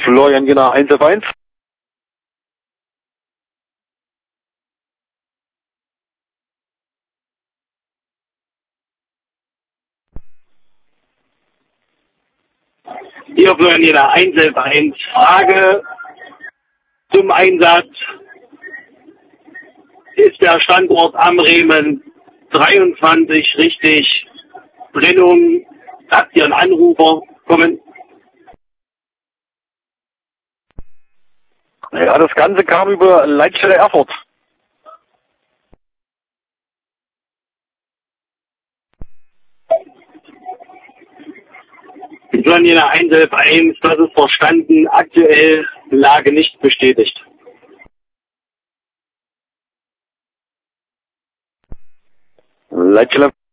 Florian Jena 1F1. Hier Florian Jena 1F1. Frage zum Einsatz. Ist der Standort am Riemen 23 richtig? Brennung, habt ihr einen Anrufer? Kommen. Ja, das Ganze kam über Leitstelle Erfurt. Florian Jena 1F1, das ist verstanden. Aktuell Lage nicht bestätigt. Leitstelle